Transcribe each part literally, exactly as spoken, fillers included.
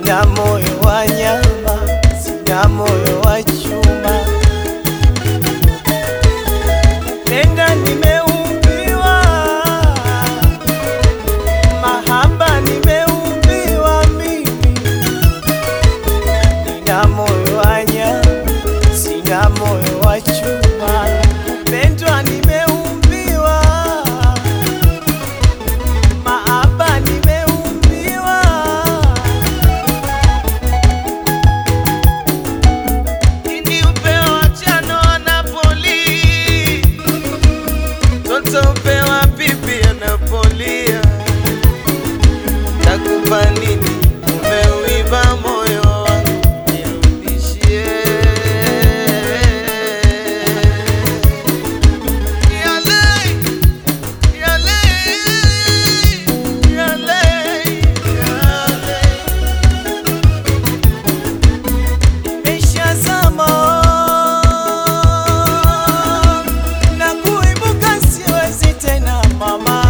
Sina moyo wa nyama, sina moyo wa chuma. Penda nimeumbiwa, mahaba nimeumbiwa mimi. Nina moyo wa nyama, sina moyo wa chuma. Pendwa nimeumbiwa, mahaba nimeumbiwa. Ini upewa chano Napoli, toto upewa pipi anapolia. Takupa nini? Umeuiba moyo wangu, nirudishie. Yale, yale, yale, yale. Nimeshazama na kuibuka siwezi tena mama.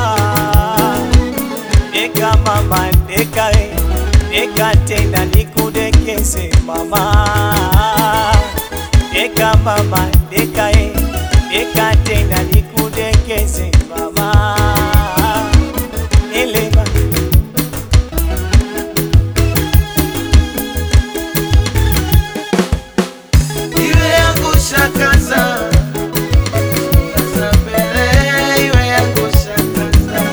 Deka mama, deka we, deka tena nikudekeze mama. Deka mama, deka we, deka tena nikudekeze mama. Elema iwe yangu shakaza, Sabele iwe yangu shakaza.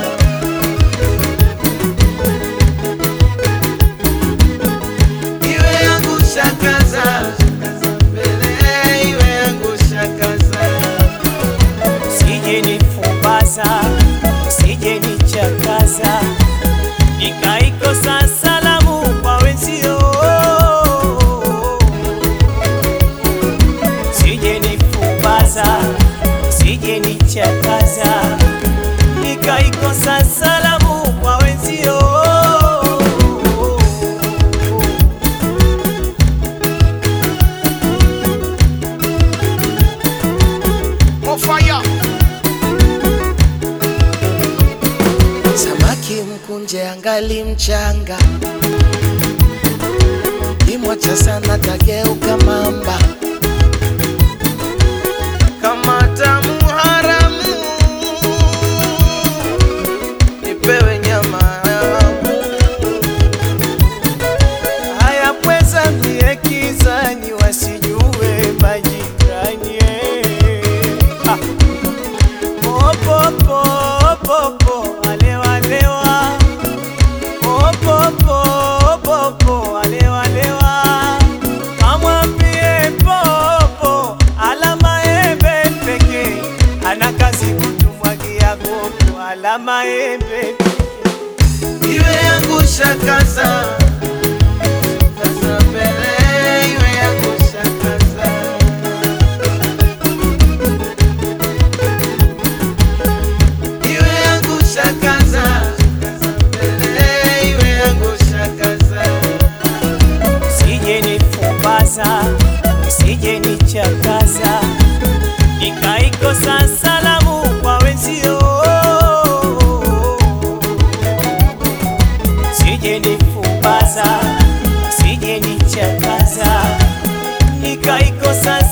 Iwe yangu shakaza, Sabele iwe yangu shakaza. Usije nifumbaza, usije nichakaza, nikaikosa salamu kwa wenzio. Usije nifumbaza, usije nichakaza, nikaikosa salamu kwa wenzio. Samaki mkunje angali mchanga, kimwacha sana tageuka mamba. Kama tamu haramu, nipewe nyama yangu. Haya pweza mie kizani, wasijue majirani. Ah. Popo, popo, alewa, lewa. Popo, popo, alewa, lewa. Kamwambie popo, alama embe peke. Ana kazi kutumwagia koko, alama embe peke. Iwe yangu shakaza, Sabele iwe yangu shakaza. Iwe yangu shakaza, Sabele iwe yangu shakaza. Usije nifumbaza, usije nichakaza, nikaikosa salamu kwa wenzio. Usije nifumbaza, usije nichakaza, nikaikosa